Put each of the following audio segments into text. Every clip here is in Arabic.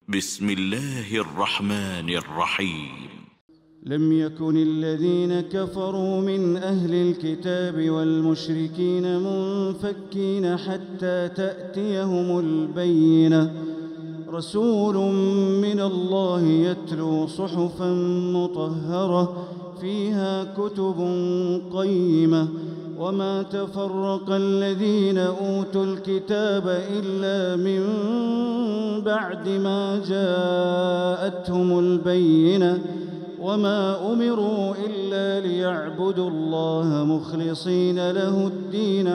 بسم الله الرحمن الرحيم. لم يكن الذين كفروا من أهل الكتاب والمشركين منفكين حتى تأتيهم البينة، رسول من الله يتلو صحفا مطهرة فيها كتب قيمة، وما تفرق الذين أوتوا الكتاب إلا من بعد ما جاءتهم البينة، وما أمروا إلا ليعبدوا الله مخلصين له الدين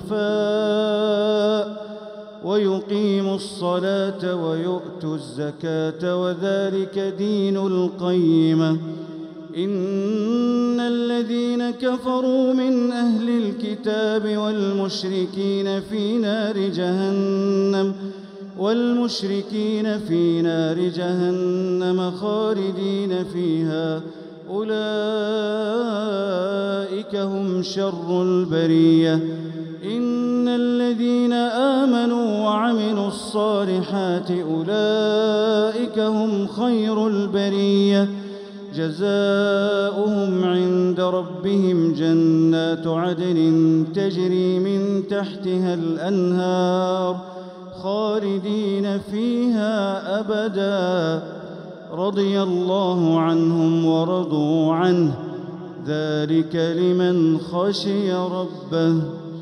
حنفاء ويقيموا الصلاة ويؤتوا الزكاة وذلك دين القيمة. إن الذين كفروا من أهل الكتاب والمشركين في نار جهنم خالدين فيها، أولئك هم شر البرية. إن الذين آمنوا وعملوا الصالحات أولئك هم خير البرية، جزاؤهم عند ربهم جنات عدن تجري من تحتها الأنهار خالدين فيها أبدا، رضي الله عنهم ورضوا عنه، ذلك لمن خشي ربه.